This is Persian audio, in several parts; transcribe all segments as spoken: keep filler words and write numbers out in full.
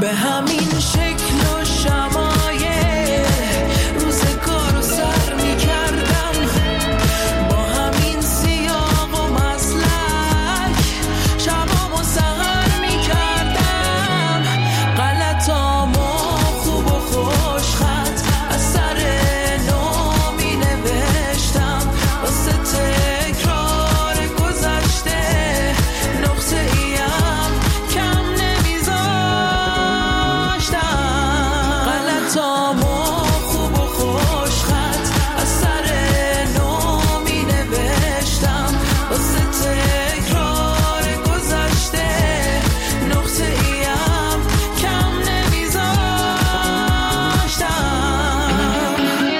به همین شکل و شمایل روزگار رو سر میکردم، با همین سیاق و مسلک شبامو سهر میکردم، غلطامو خوب و خوش خط از سر نو می نوشتم، واسه تکرار گذشته نقطه ایم کم نمیذاشتم، غلطامو خوب و خوش خط از سر نو می نوشتم، واسه تکرار گذشته نقطه ایم کم نمیذاشتم.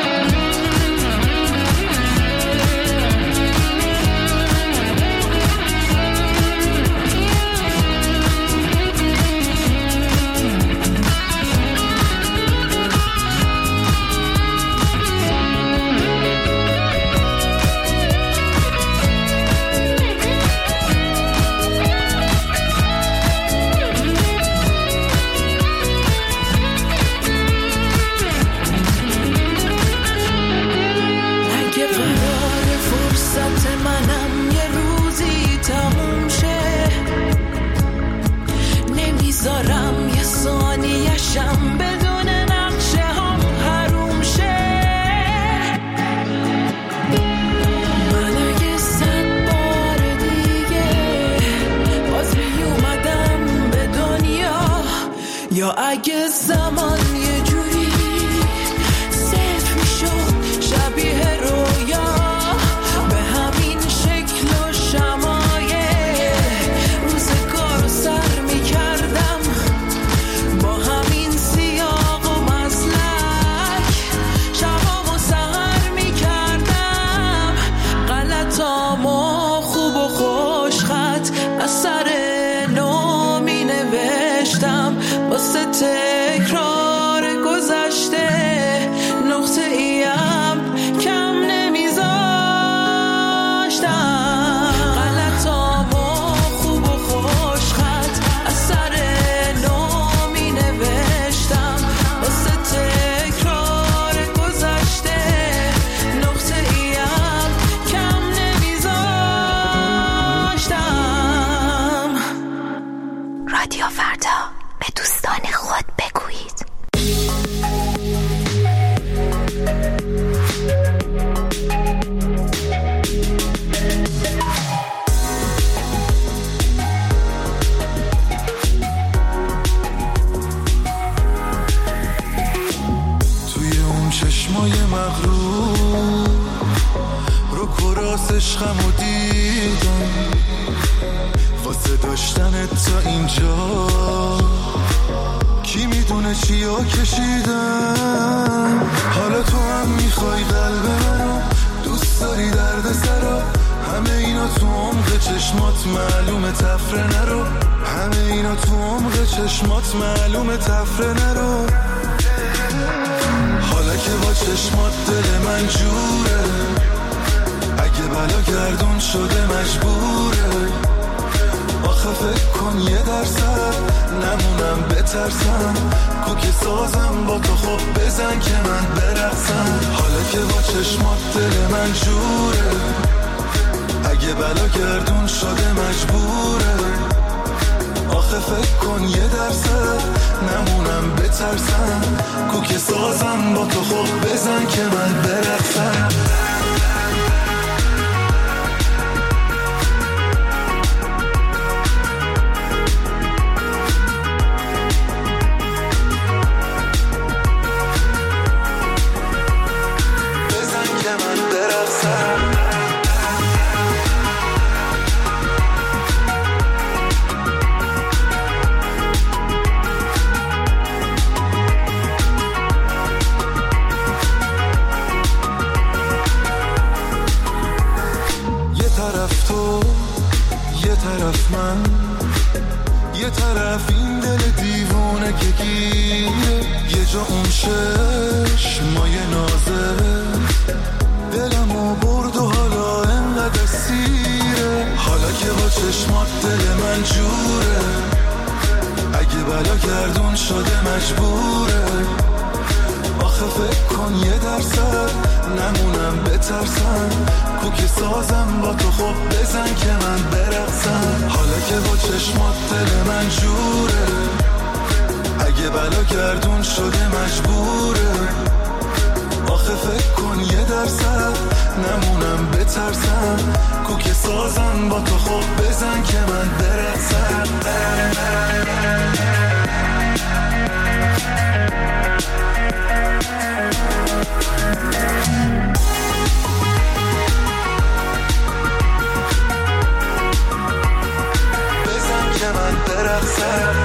اگه قرار فرصت منم یه روزی تموم شه، نمیذارم یه ثانیه‌شم بدون نقشه هم حروم شه. من اگه صد بار دیگه باز میومدم به دنیا، یا اگه زمان یه جوری صفر میشد شبیه رویا، به همین شکل و شمایل روزگار رو سر میکردم، با همین سیاق و مسلک شبامو سهر میکردم، غلطامو خوب و خوش خط از سر نو می نوشتم، واسه تکرار گذشته نقطه ایم کم نمیذاشتم، غلطامو خوب و خوش خط از سر نو می نوشتم، واسه تکرار گذشته نقطه ایم کم نمیذاشتم. رادیو فردا، به دوستان خود بگویید. توی اون چشمای مغرور رو کراس عشقمو دیدم، واسه داشتن تا اینجا کی میدونه چیا کشیدم. حالا تو هم میخوای قلب منو، دوست داری درد سرا، همه اینا تو عمق چشمات معلومه تفره نرو، همه اینا تو عمق چشمات معلومه تفره نرو. حالا که با چشمات دل من جوره، اگه بلا گردون شده مجبوره، آخه فکر کن یه درصد نمونم بترسم، کوک سازم با تو، خب بزن که من برقصم. حالا که با چشمات دل من جوره، اگه بلا گردون شده مجبوره، آخه فکر کن یه درصد نمونم بترسم، کوک سازم با تو، خب بزن که من برقصم. گردون شده مجبوره. آخه فکر کن یه درصد نمونم بترسم، کوکی سازم با تو خب بزن که من برقصم. حالا که با چشمات دل من جوره، اگه بلا گردون شده مجبوره. آخه فکر کن یه درصد نمونم بترسم، کوکی سازم با تو خب بزن که من برقصم. بزن که من برقصم.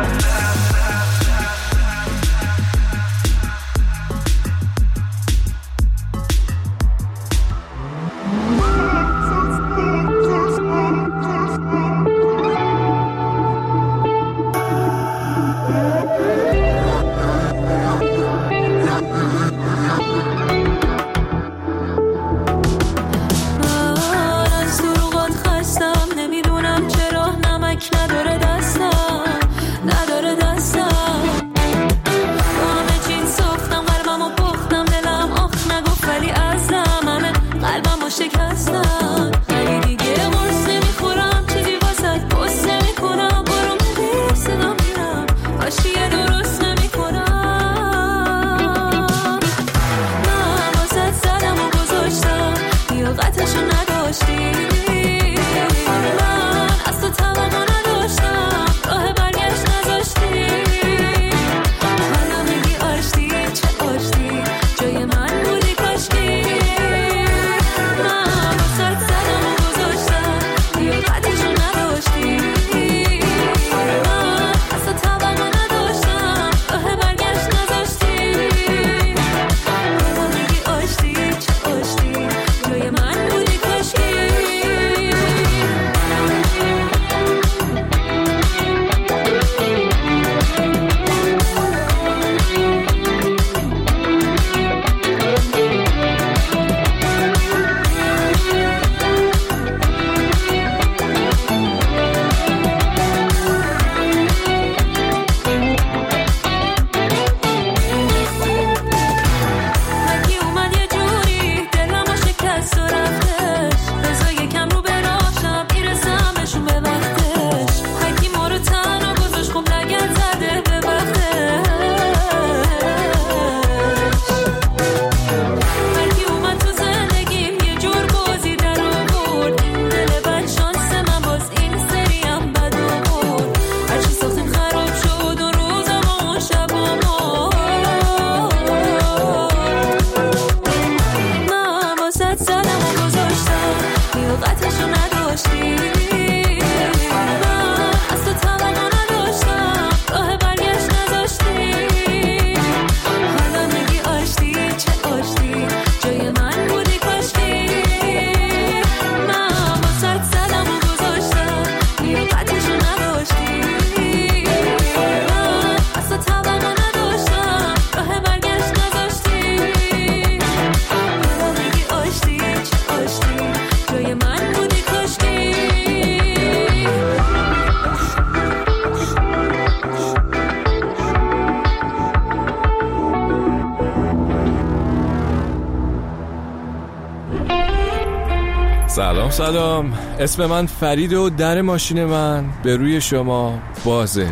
سلام سلام، اسم من فرید و در ماشین من به روی شما بازه.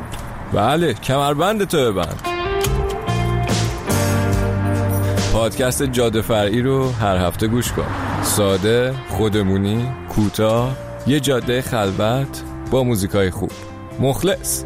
بله، کمربند تو ببند. پادکست جاده فرعی رو هر هفته گوش کن. ساده، خودمونی، کوتاه، یه جاده خلوت با موزیکای خوب. مخلص.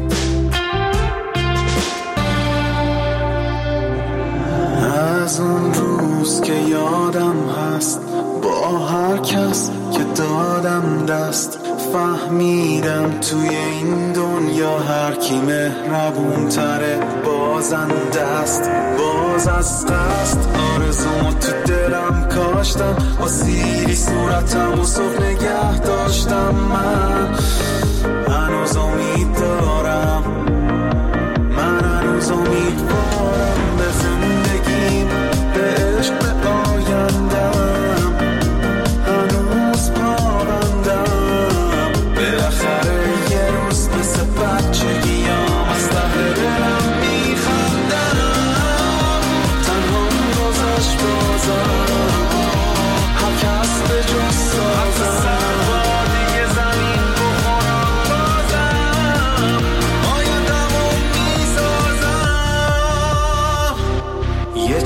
از اون روز که یادم هست با هر کس که دادم دست، فهمیدم توی این دنیا هر کی مهربون تره بازنده است. باز از قصد آرزومو تو دلم کاشتم، با سیری صورتم و صبح نگه داشتم. من هنوز امید دارم، من هنوز امیدوارم به زندگیم، به عشق، به آیندم. هنوز پابندم بالاخره یه روز مثل بچگیام از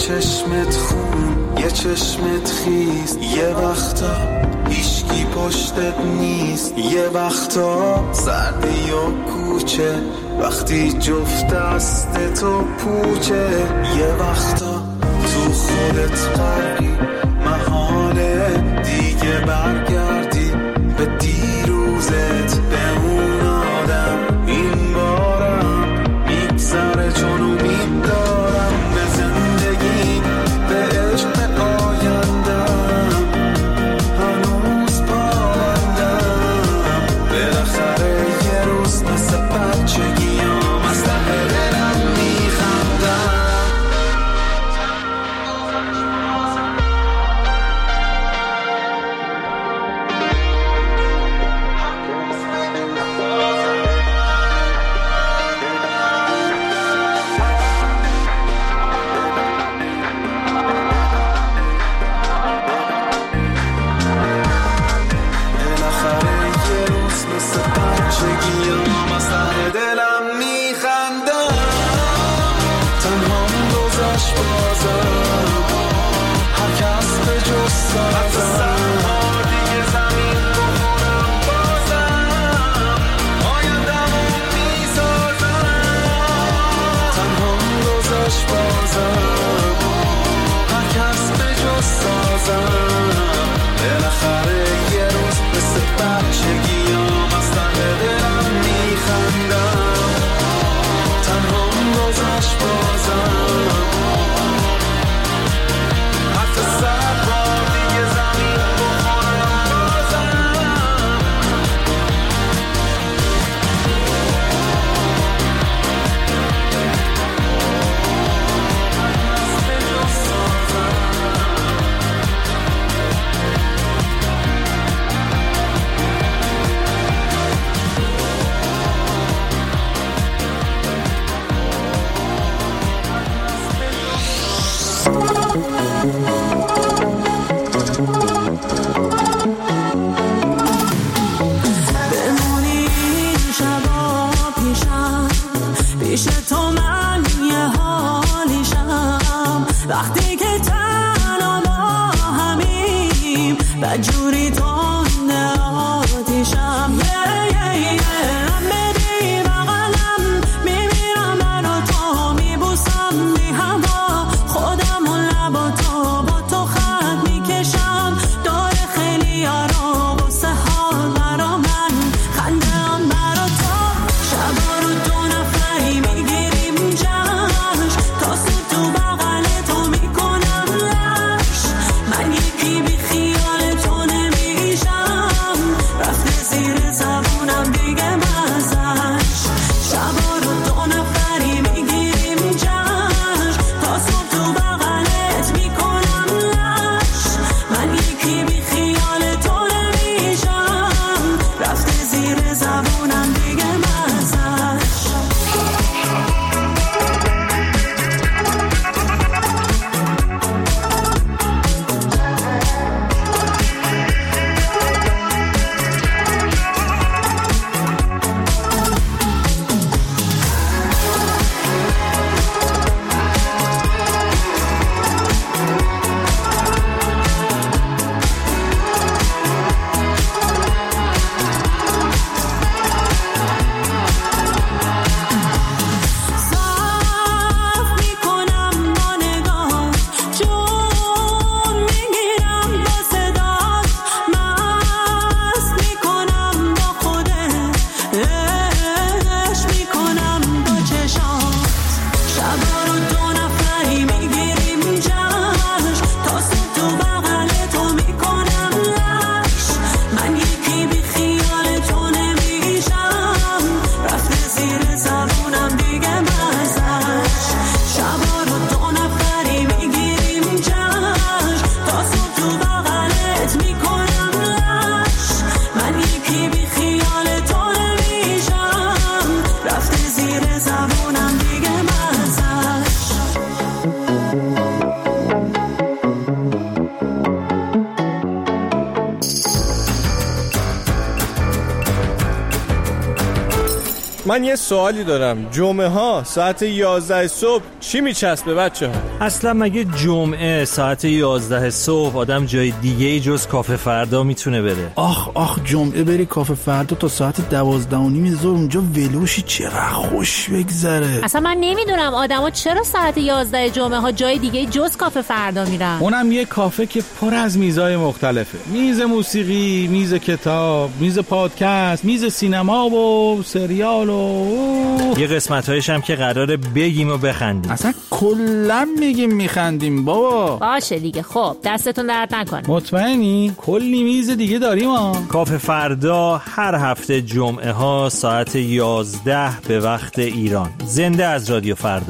چشمت خون یه چشمت خیز، یه وقتا هیچکی پشتت نیست، یه وقتا سردی و کوچه وقتی جفت دست تو پوچه، یه وقتا تو خودت غرقی محاله دیگه برگردی به دیروزت، به اون آدم این بارم میگذره چون امید دارم به زندگی، به عشق آیندم هنوز پایندم، بالاخره یه روز مثل بچگیام از ته دلم میخندم. جوری تنده آتیشم میری بغلم میمیرم منو تو میبوسم بی هوا خودم و لبا تو با تو خط میکشم داره خیلی یارا واسه حال برا من خنده هم برا تو شبا رو دو نفری میگی من یه سوالی دارم. جمعه ها ساعت یازده صبح چی میچسبه بچه ها؟ اصلا مگه جمعه ساعت یازده صبح آدم جای دیگه جز کافه فردا میتونه بره؟ آخ آخ جمعه بری کافه فردا تا ساعت دوازده و نیم ظهر اونجا ولوشی چقدر خوش بگذره. اصلا من نمیدونم آدما چرا ساعت یازده جمعه ها جای دیگه جز کافه فردا میرن. اونم یه کافه که پر از میزای مختلفه. میز موسیقی، میز کتاب، میز پادکست، میز سینما و سریال و یه قسمت‌هایش هم که قراره بگیم و بخندیم. اصلا کلا میگیم میخندیم بابا. باشه دیگه. خب دستتون درد نکنه. مطمئنی؟ کلی میز دیگه داریم ها. کافه فردا هر هفته جمعه ها ساعت یازده به وقت ایران. زنده از رادیو فردا.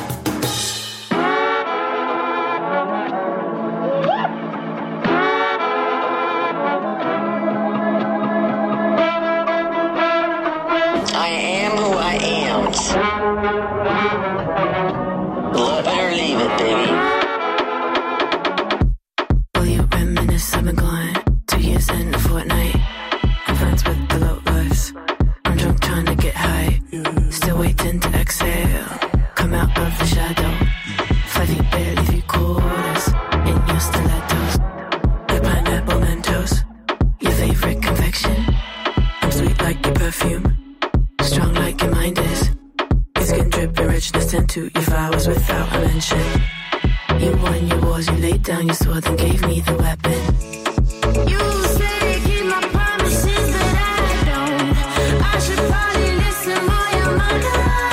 If I was without a mention, you won your wars, you laid down your sword and gave me the weapon. You say keep my promises, but I don't. I should probably listen more, your mother.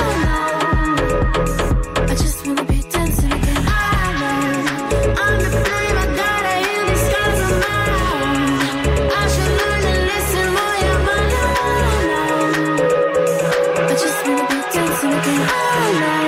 I just wanna be dancing again. I know I'm the flame, I gotta hear the skies on my own. I should learn to listen more, your mother. I just wanna be dancing again. I know.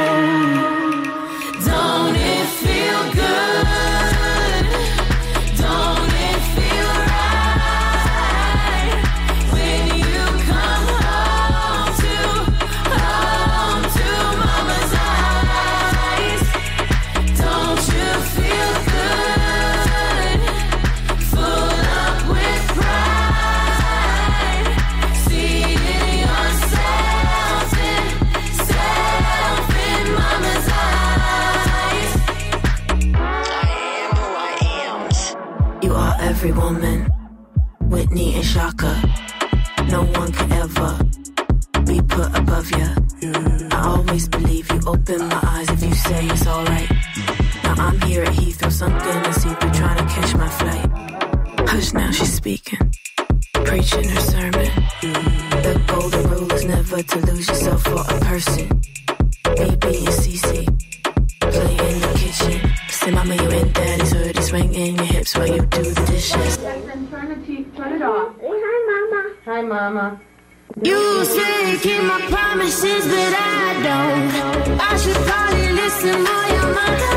Every woman, Whitney and Shaka, no one could ever be put above you. I always believe you, open my eyes if you say it's alright. Now I'm here at Heathrow, something to see through, trying to catch my flight. Hush now, she's speaking, preaching her sermon. The golden rule is never to lose yourself for a person. B B and C C, play in the kitchen. Say mama, you in daddy's hood, it's ringing your hips while you do the dishes. Turn the T V, turn it off. Hi mama. Hi mama. You say keep my promises, but I don't. I should probably listen more, your mother.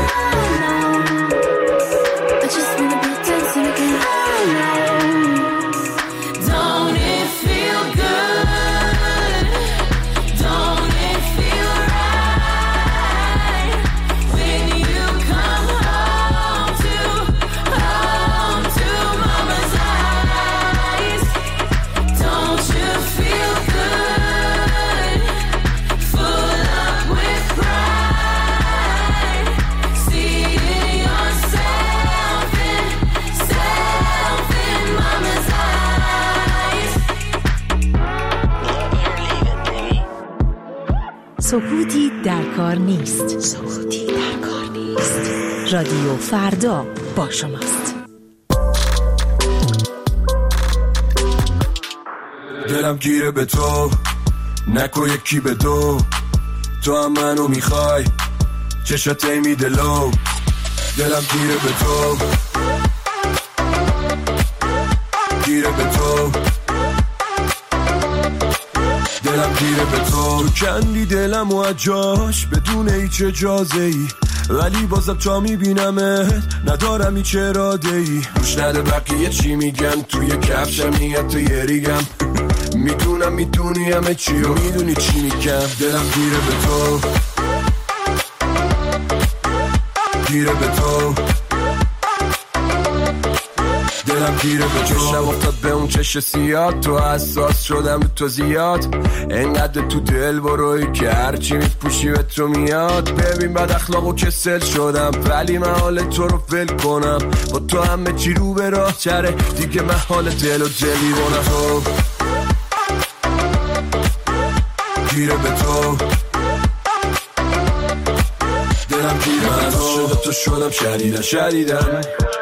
I just wanna be dancing again. I know. Don't it feel good? Don't it feel right when you come home to home to mama's eyes? Don't you feel good? Full up with pride, seeing yourself in self in mama's eyes. سکوتی در کار نیست. سکوتی در کار نیست. رادیو فردا با شماست. دلم گیره به تو، نکو یکی به دو. تو هم منو میخوای، چشات میده لو. دلم گیره به تو، گیره به تو. دلم گیره به تو، کندی دلم و اجاش بدون هیچ اجازه ای. ولی بازم تا میبینمت ندارم هیچ اراده ای. گوش نده بقیه چی میگن، توی کفشم میگن تو یه ریگم. میدونم میدونی همه چی و میدونی چی میگم. دلم گیره به تو، گیره به تو. دلم گیره به چشم افتاد به اون چش سیاد، تو حساس شدم به تو زیاد، انقدر تو دل بروی که هرچی میپوشی به تو میاد. ببین بد اخلاق و کسل شدم ولی من حال تو رو ول کنم، با تو همه چی رو به راه چره دیگه، من حال دل و دلی بونم. تو گیره به تو دلم گیره به تو شده تو شدم شدیدن شدیدن،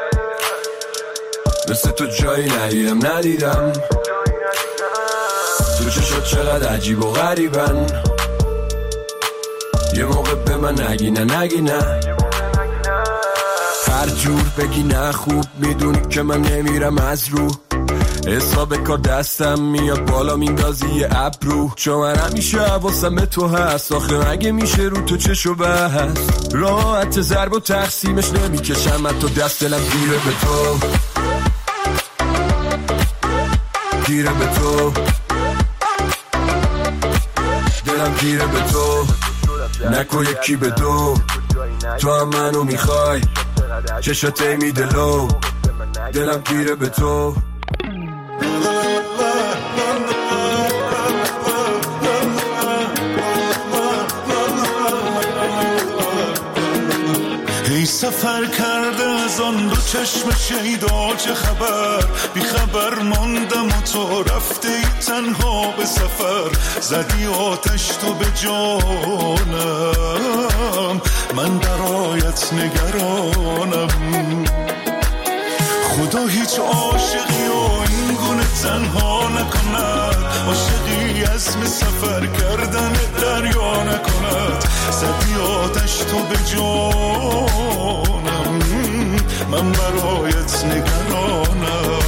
مثل تو جایی ندیدم ندیدم، تو چشات چقدر عجیب و غریبن، یه موقع به من نگی نه نگی نه، هر جور بگی نه خوب میدونی که من نمیرم از رو، حساب کار دستم میاد بالا میندازی یه ابرو، چون من همیشه حواسم به تو هست، آخه مگه میشه رو تو چشو بست، راحت ضرب و تقسیمش نمیکشم من تو دست، دلم گیره به تو گیره به تو دلم گیره به تو، نکو یکی به دو، تو هم منو میخوای چشاته میدلو، دلم گیره به تو. ای سفر کرده از آن دو چشم شیدا چه خبر، بی خبر ماندم و تو رفته ای تنها به سفر، زدی آتش تو به جانم، من برایت نگرانم، خدا هیچ عاشقی و این گونه تنها نکند، عاشقی عزم سفر کردن دریا نکند، زدی آتش تو به جانم، من برایت نگرانم،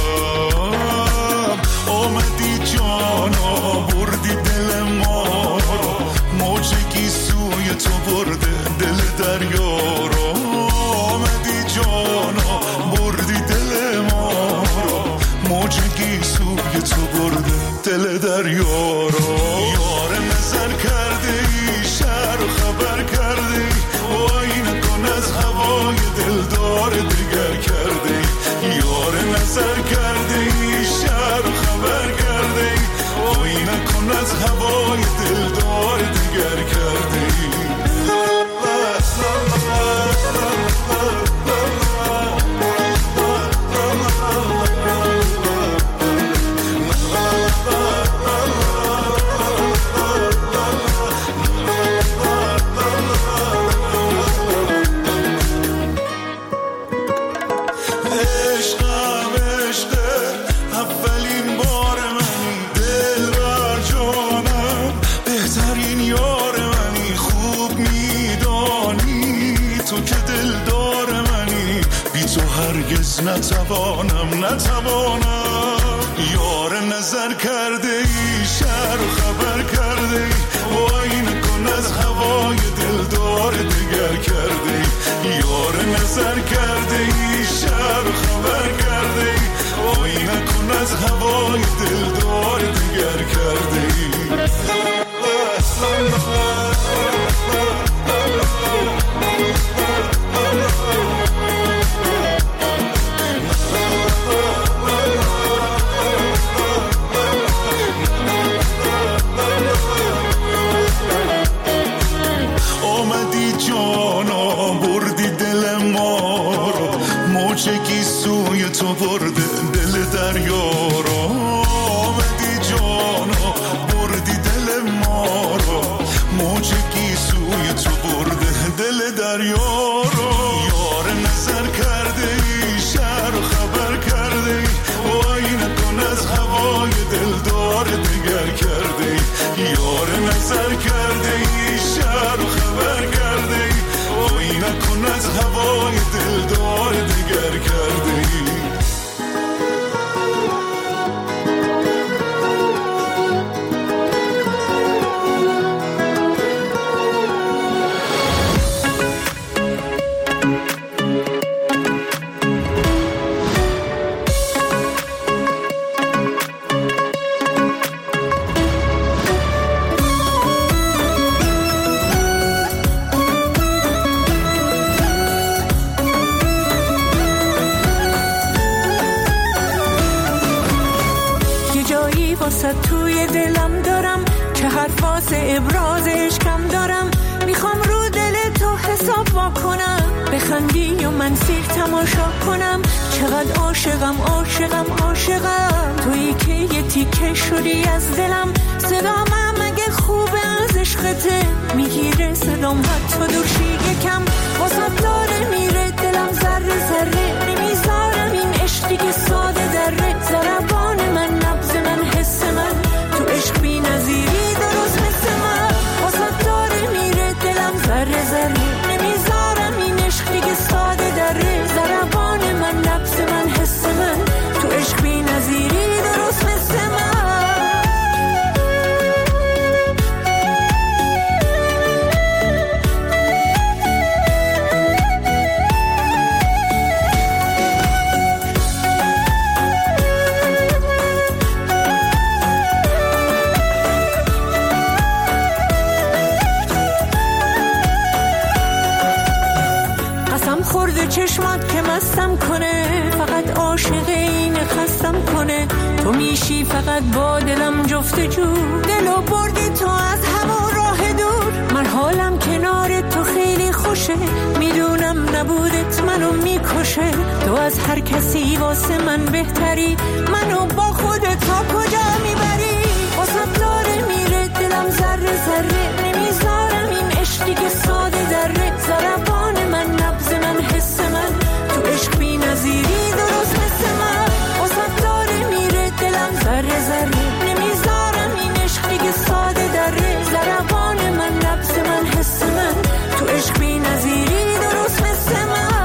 آمدی جانا بردی دل ما رو، موجگی سوی تو برده دل دریا رو، آمدی جانا بردی دل ما رو، موجگی سوی تو برده دل دریا رو، یار نظر کرده ای شهر و خبر کرده ای، وای نکن از هوای دلدار دیگر کرده ای، یار نظر کرده ای شهر و خبر کرده ای، وای نکن از هوای دلدار دیگر کرده ای. نتوانم نتوانم یار نظر کرده ای شهر و خبر کرده ای وای نکن از هوای دلدار دیگر کرده ای یار نظر کرده ای شهر و خبر کرده ای وای نکن از هوای دلدار دیگر کرده ای سوی تو برده دل دریا رو آمدی جانا بردی دل ما رو موجگی سوی تو برده دل دریا رو یار نظر کرده ای شهر و خبر کرده ای وای نکن از هوای دلدار دیگر کرده ای یار نظر کرده ای شهر و خبر کرده ای وای نکن از هوای دلدار دیگر کرده ای توی دلم دارم که حرف واسه ابراز عشقم دارم. میخوام رو دل تو حساب وا کنم، بخندی و من سیر تماشا کنم. چقدر عاشقم عاشقم عاشقم، تویی که یه تیکه شدی از دلم. صدام اگه خوبه از عشقته میگیره صدام حتی دورشی یکم. واسه داره میره دلم ذره ذره، نمیذارم این عشقی که ساده دره. ضربان من نبض من حس من، تو عشق بی نظیری درست مثل من. واسه داره میره دلم ذره ذره، نمیذارم این عشقی که ساده دره. ضربان من نبض من حس من، تو عشق بی نظیری درست مثل من. خورده چشمات که مستم کنه، فقط عاشق این خستم کنه. تو میشی فقط با دلم جفتجو، دلو بردی تو از هوا راه دور. من حالم کنار تو خیلی خوشه، میدونم نبودت منو میکشه. تو از هر کسی واسه من بهتری، منو با خودت تا کجا میبری. واسه داره میره دلم ذره ذره، نمیذارم این عشقی که ساده دره. ضربان من نبض من حس من، تو عشق بی نظیری درست مثل من. واسه داره میره دلم ذره ذره، نمیذارم این عشقی که ساده دره. ضربان من نبض من حس من، تو عشق بی نظیری درست مثل من.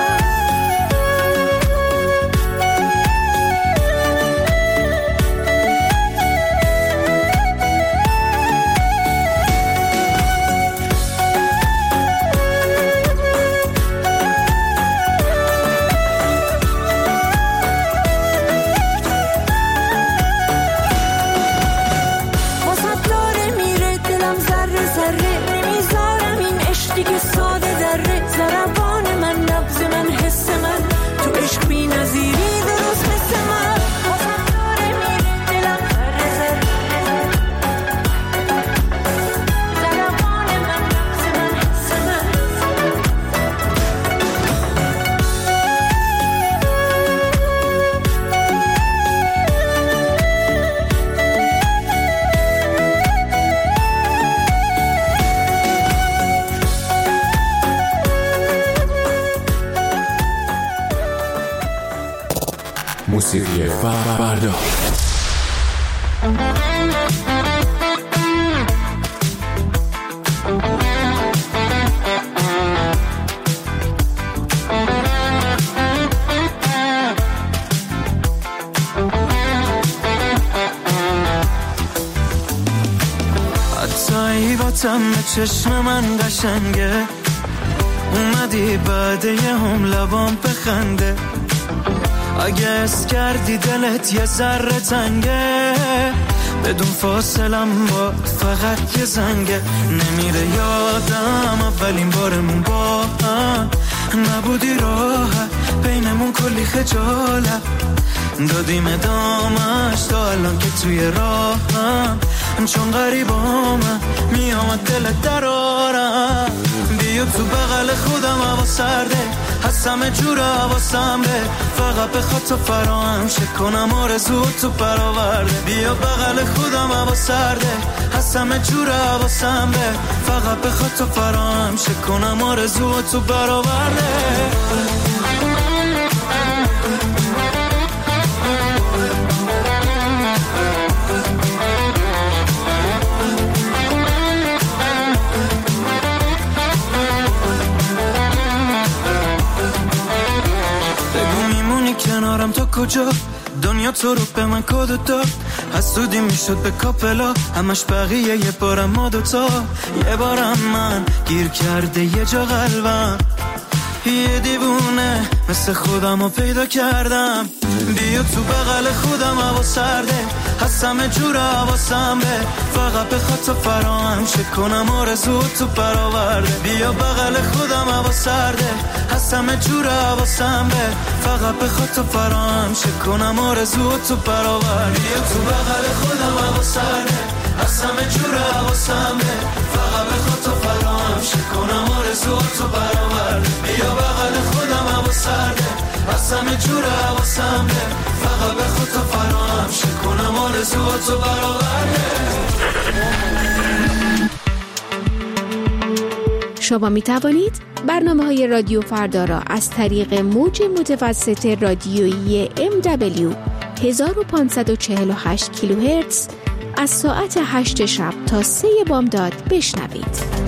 موسیقی فردا. حتی با تم چشم من قشنگه، اومدی بعد یه هم لبام بخنده. اگه اس کردی دلت یه ذره تنگه، بدون فاصلم با فقط یه زنگه. نمیره یادم اولین بارمون با هم، نبودی راحت بینمون کلی خجالت. دادیم ادامش تا الان که توی راهم، چون غریبامم میامد دلت درارم. بیا تو بغل خودم هوا سرده، هستم جور حواسم به، فقط بخواد تو فراهم شه کنم آرزو تو برآورده. بیا بغل خودم هوا سرده، هستم جور حواسم به، فقط بخواد تو فراهم شه کنم آرزو تو برآورده. کنارم تا کجا دنیا تو رو به من کد داد، حسودی میشد به کاپلا، همش بقیه یه بارم ما دوتا. یه بارم من گیر کرده یه جا قلبم، یه دیوونه مثل خودم رو پیدا کردم. بیا تو بغل خودم هوا سرده، هستم جور حواسم به، فقط بخواد تو فراهم شه کنم آرزو تو برآورده. بیا بیا بغل خودم هوا سرده هستم جور حواسم به فقط به خود تو فرام شه کنم آرزو تو برابر بیا تو بغل خودم هوا سرده هستم جور حواسم به فقط به خود تو فرام شه کنم آرزو تو برابر بیا بغل خودم هوا سرده هستم جور حواسم به فقط به خود تو فرام شه کنم آرزو تو برابر. شما می توانید برنامه های رادیو فردا را از طریق موج متوسط رادیویی ام دبلیو هزار و پانصد و چهل و هشت کیلوهرتز از ساعت هشت شب تا سه بامداد بشنوید.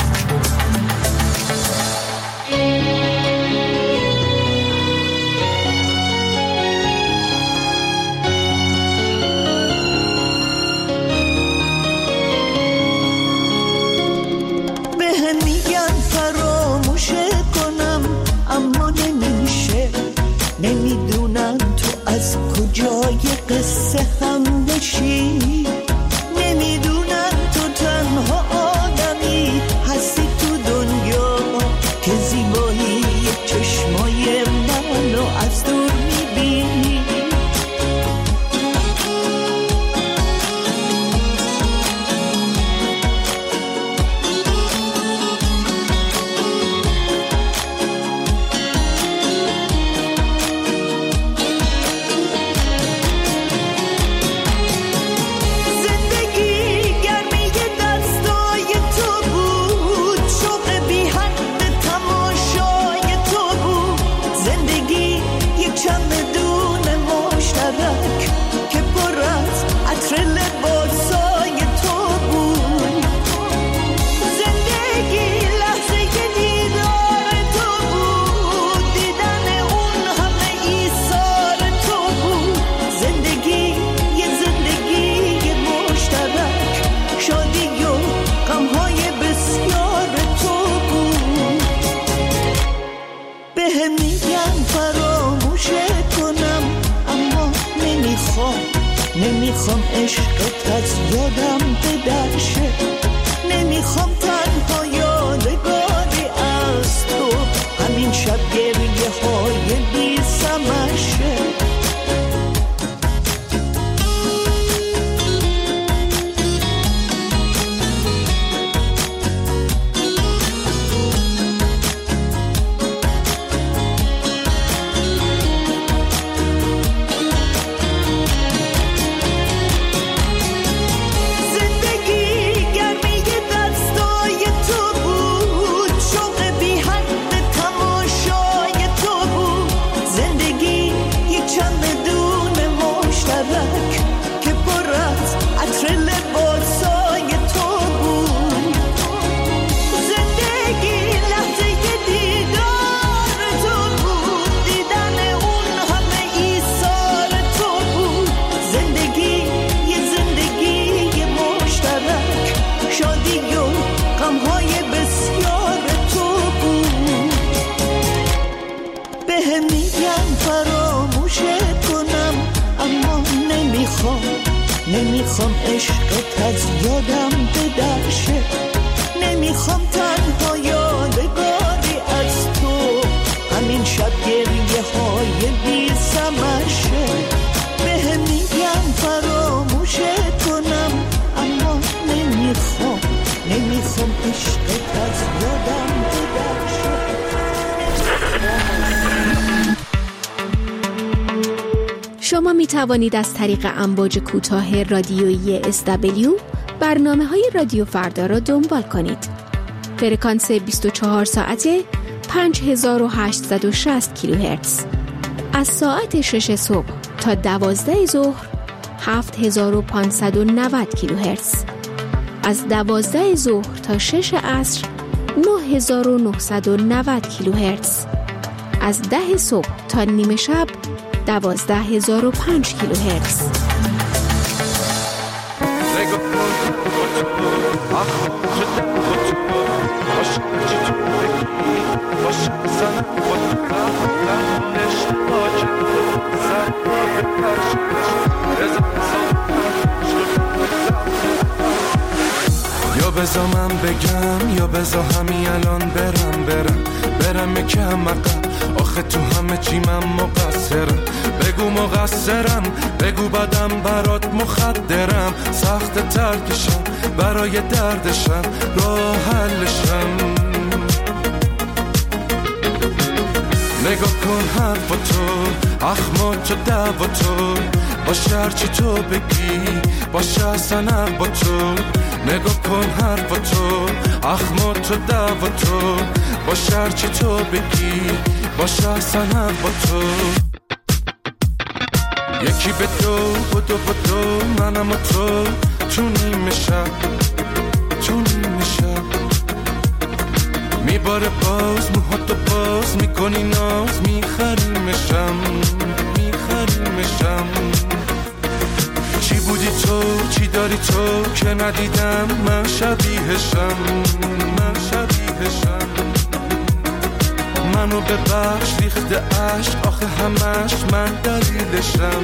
نمیدونم تو از کجای قصه هم بشی نمیدونم تو تنها آدمی هستی تو دنیا که زیبایی چشمای منو از دور میبینی نمیخوام عشقت از یادم بدرشه نمیخوام تنها یادگاری از تو همین شب گریه های بی سمشه نمیخوام عشقت از یادم بدرشه نمیخوام تنها یادگاری از تو همین شب گریه های بی سمشه بهم میگم فراموشت کنم اما نمیخوام نمیخوام عشقت از یادم بدرشه. شما می توانید از طریق امواج کوتاه رادیویی اس دبلیو برنامه های رادیو فردا را دنبال کنید. فرکانس بیست و چهار ساعته پنج هزار و هشتصد و شصت کیلوهرتز. از ساعت شش صبح تا دوازده ظهر هفت هزار و پانصد و نود کیلوهرتز. از دوازده ظهر تا شش عصر نه هزار و نهصد و نود کیلوهرتز. از ده صبح تا نیمه شب دوازده هزار و پنج کیلوهرتز. بذار من بگم یا بذار همین الان برم برم برم یکم عقب، آخه تو همه چی من مقصرم. بگو مقصرم، بگو بدم برات مخدرم، سخت ترکشم برای دردشم، راه حلشم. نگاه کن حرف تو، اخمات و دعوا تو، باشه هرچی تو بگی، باشه اصلا با تو. نگاه کن حرف تو، اخمات و دعوا تو، باشه هرچی تو بگی، باشه اصلا با تو. یکی به دو بدو بدو منم و تو، تو نیمه شب تو نیمه شب میباره باز موهاتو باز میکنی ناز، میخریمشم میخریمشم. چی بودی تو، چی داری تو که ندیدم من شبیهشم من شبیهشم. منو ببخش ریخته عشق، آخه همش من دلیلشم.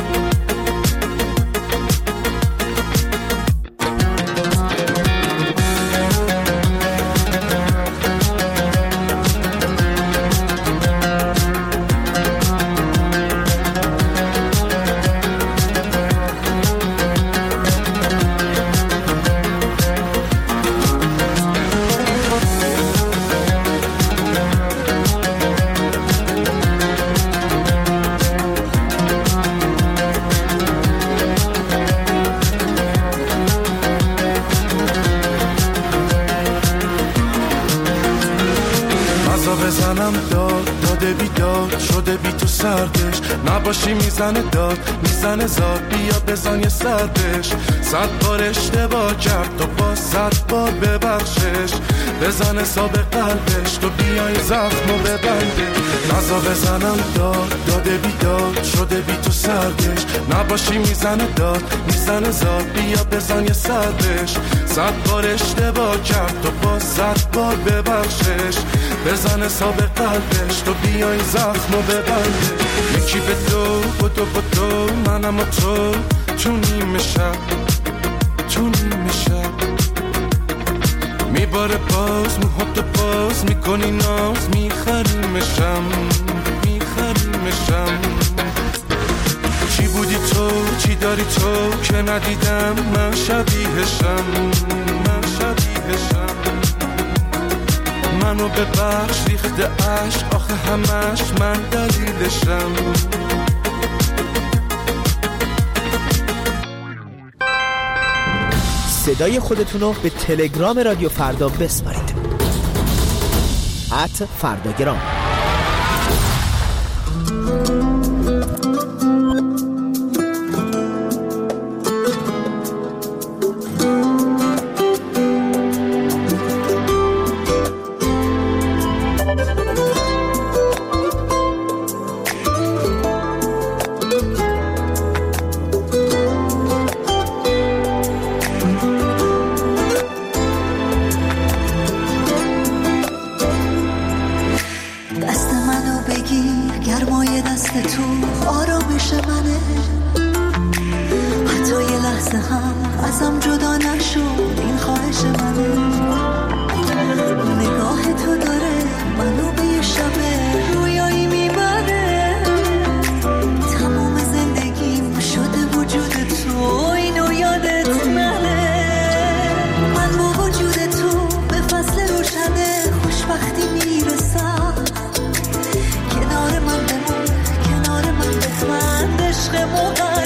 بزنم داد داده بیداد شده بی تو سردش، نباشی میزنه داد میزنه زاد، بیا بزن یه سردش. صد بار اشتباه کرد تو با صد بار ببخشش، بزن حساب قلبش تو بیای زخمو ببنده. نزا بزنم داد داده بیداد شده بی تو سردش، نباشی میزنه داد میزنه زاد، بیا بزن یه سردش. صد بار اشتباه کرد تو با صد بار ببخشش، بزن حساب قلبش تو بیای زخمو ببنده. یکی به دو بدو بدو منم و تو، تو نیمه شب تو نیمه شب میباره باز موهاتو باز میکنی ناز، میخریمشم میخریمشم. چی بودی تو، چی داری تو که ندیدم من شبیهشم من شبیهشم. منو ببخش ریخته عشق، آخه همش من دلیلشم. صدای خودتونو به تلگرام رادیو فردا بسپارید. ات فرداگرام.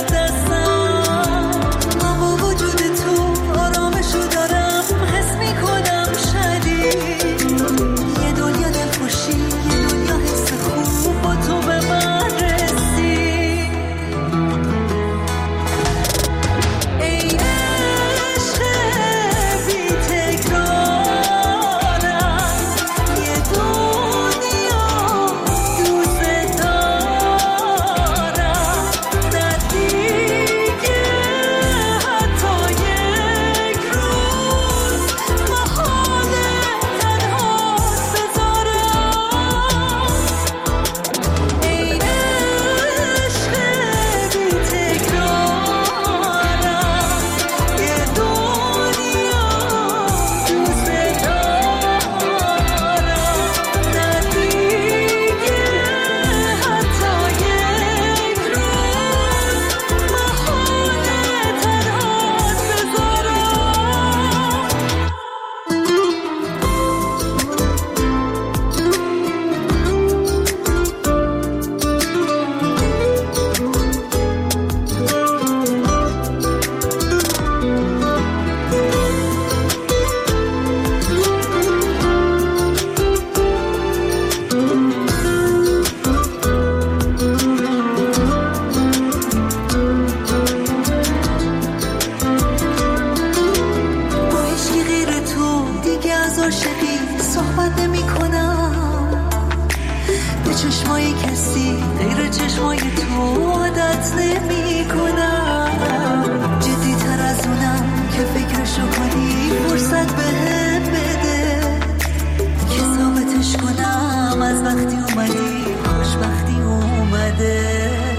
من با وجود تو آرامشو دارم، حس میکنم صحبت نمی کنم به چشمای کسی غیر چشمای تو عادت نمی کنم جدی تر از اونم که فکرشو کنی فرصت به هم بده که ثابتش کنم از وقتی اومدی خوشبختی اومده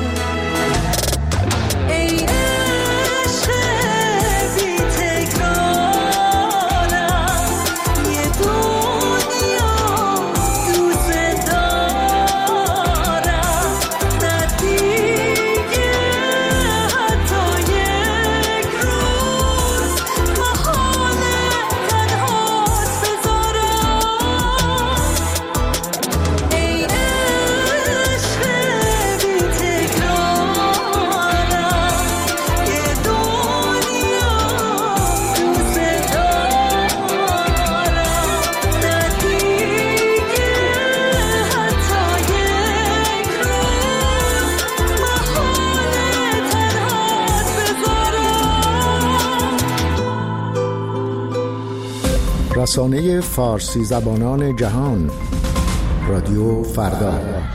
رسانه فارسی زبانان جهان رادیو فردا.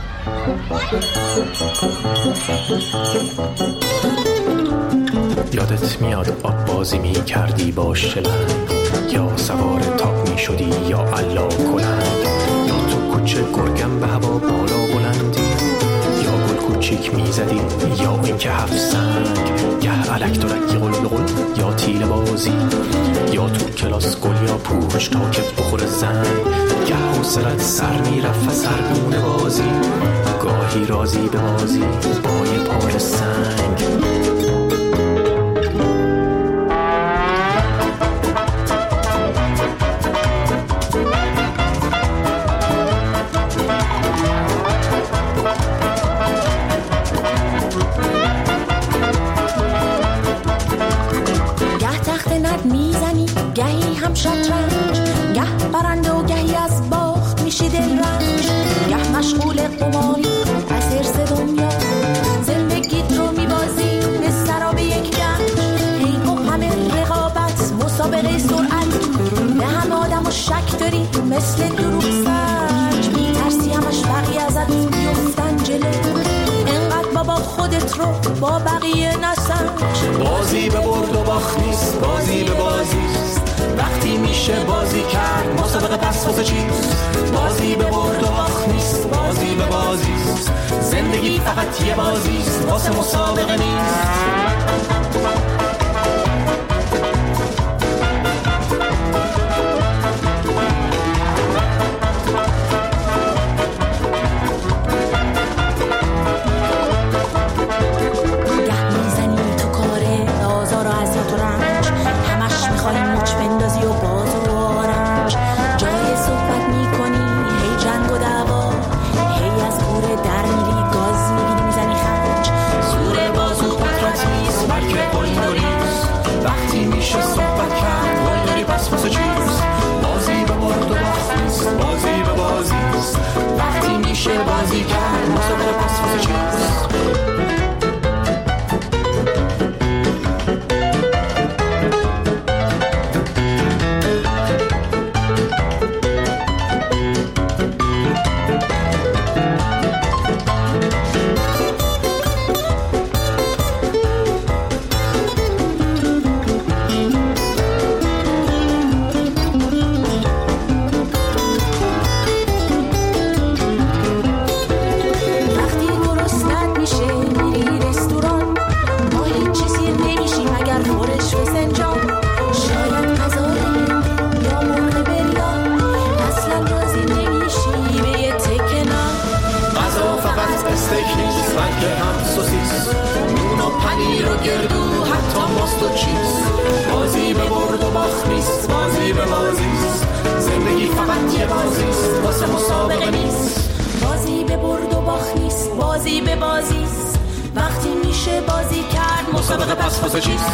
یادت میاد آب بازی می کردی با شلنگ یا سوار تاپ می شدی یا علا کلند یا تو کوچه گرگم به هوا بالا بلندی یا گل کوچیک می زدی یا این که هفت سنگ گه علک درکی قل قل یا تیل بازی یا تو کلاس گل یا پوش تا که بخور زنگ گه حوصلت سر می رفت و سرگونه بازی گاهی رازی به بازی با یه پای سنگ گهی هم شطرنج گه برنده و گهی از باخت میشی دلرنج گه مشغول قماری از حرص دنیا زندگیت رو میبازی به سراب یک گنج هی و همه رقابت مسابقه سرعت به همه آدم و شک داری مثل دروغ سنج میترسی همش بقیه ازت بیفتن جلو انقدر بابا خودت رو با بقیه نسنج بازی به برد و باخت نیست بازی به بازیست وقتی میشه بازی کرد مسابقه پس واسه چیست بازی به برد و باخت نیست بازی به بازیست زندگی فقط یه بازیست واسه مسابقه نیست بازی کرد مسابقه پس واسه چیست بازی به برد و باخت نیست بازی به بازیست زندگی فقط یه بازیست واسه مسابقه نیست بازی به برد و باخت نیست بازی به بازیست وقتی میشه بازی کرد مسابقه پس واسه چیست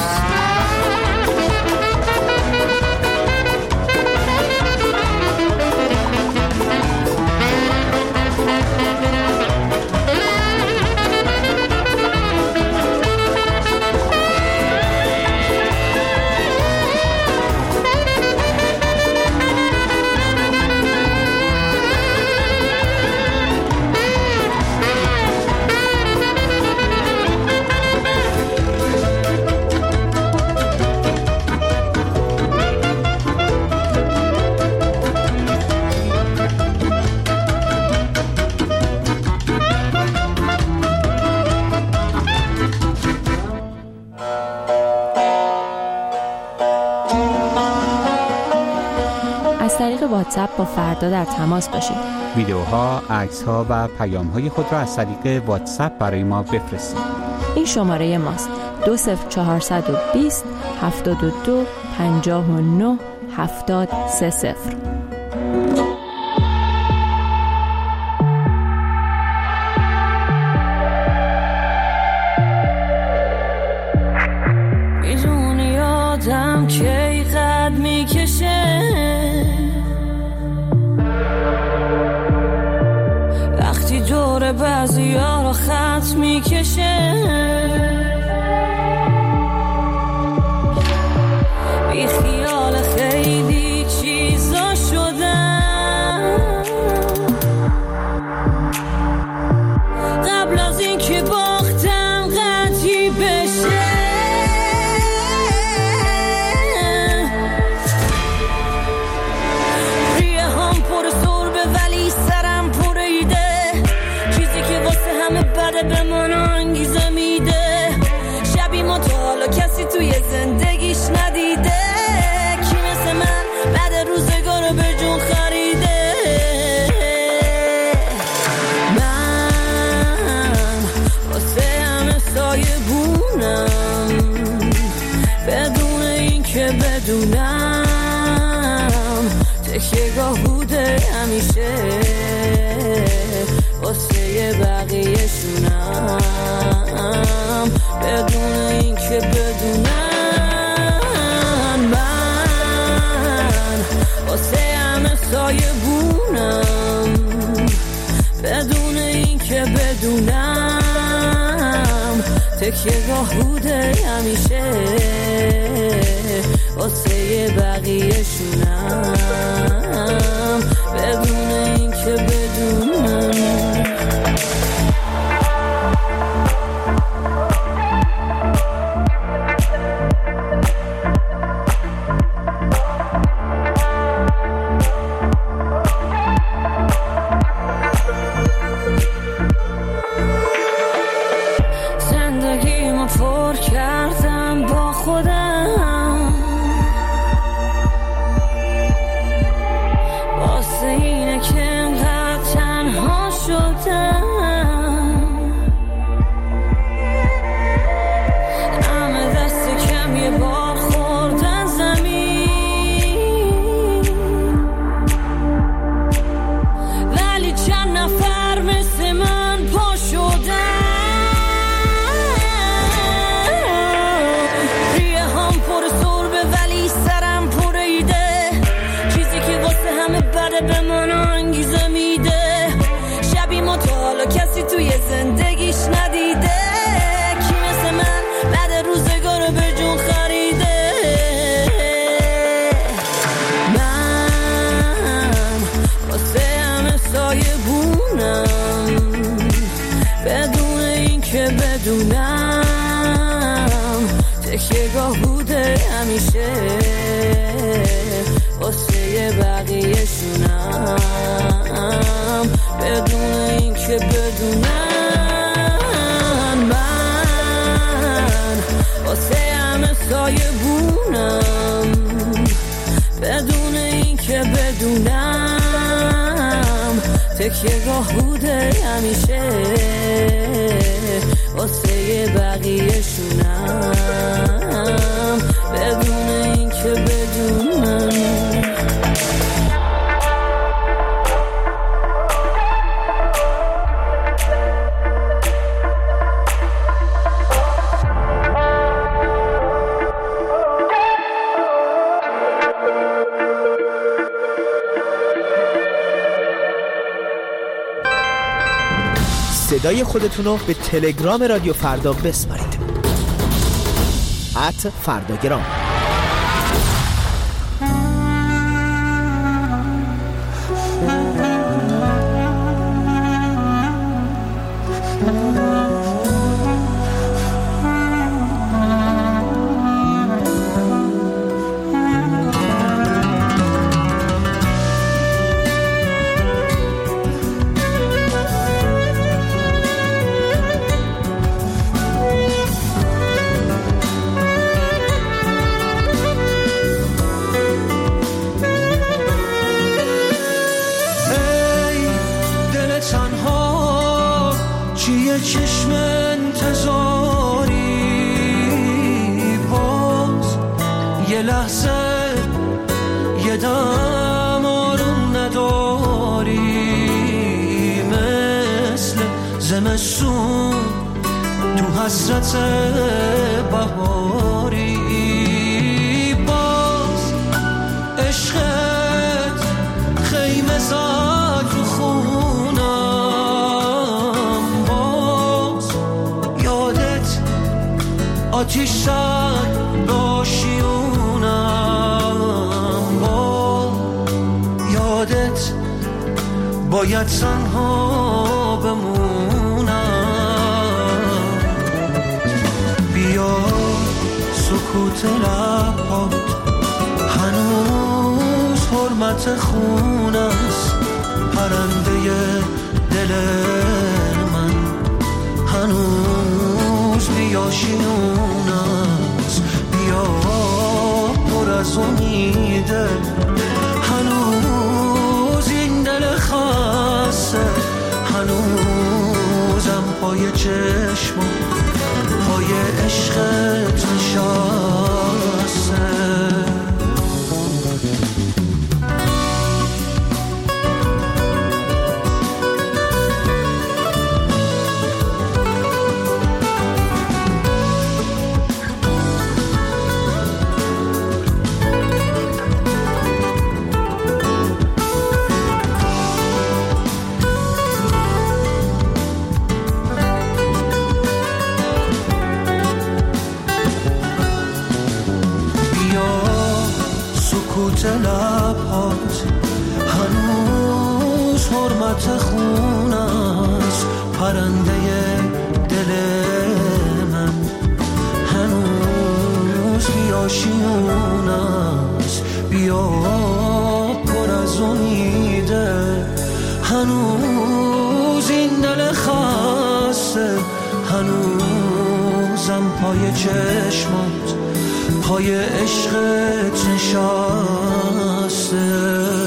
واتساپ با فردا در تماس باشید. ویدیوها، عکس‌ها و پیام‌های خود را از طریق واتساپ برای ما بفرستید. این شماره ماست: دو صفر چهارصد و بیست هفتاد و دو پنجاه و نه هفتاد سه صفر. میدونی آدم کی قد میکشه وقتی دور بعضی ها رو خط میکشه، بی خیال خیلی چیزا شدم قبل از این که باختم قطعی بشه. ریه هم پر سربه ولی سرم پر ایده، چیزی که واسه همه بده به من انگیزه میده. شبی ما تا حالا کسی توی زندگیش ندیده کی مثل من بعد روزگار رو به جون خریده. من واسه همه سایه بونم بدون این که بدونم تکیه گاه بوده همیشه واسه بقیه شونم بدون این که بدونم. من واسه همه سایه بونم بدون این که بدونم تکیه گاه بوده همیشه واسه بقیه شونم بدون این که بدونم. پر کردم با خودم واسه اینه که انقدر تنها شدم. همه دست کم یه بار خوردن زمین ولی چند نفر مثل من پا شدن. به من انگیزه میده شبی ما تا حالا کسی توی زندگیش ندیده کی مثل من بعد روزگار رو به جون خریده. من واسه همه سایه بونم بدون این که بدونم تکیه گاه بوده همیشه واسه بقیه شونم بدون این که بدونم. من واسه همه سایه بونم بدون این که بدونم تکیه گاه بوده همیشه واسه بقیه شونم بدون این که بدونم. صدای خودتون رو به تلگرام رادیو فردا بسپارید. ات فرداگرام. چشم انتظاری، باز یه لحظه یه دم آروم نداری، مثل زمستون تو حسرت بهاری، باز عشقت خیمه زد رو خونم، باز یادت آتیش زد باشیونم، باز یادت باید تنها بمونم. بیا سکوت لبات هنوز حرمت خون است، پرنده دل من هنوز بیاشیون است. بیا پر از امیده هنوز این دل خسته، هنوزم پای چشمم پای عشقت نشسته. لبات هنوز حرمت خون است، پرنده دل من هنوز بیاشیون است. بیا پر از امیده هنوز این دل خسته، هنوزم پای چشمات پای عشقت نشسته.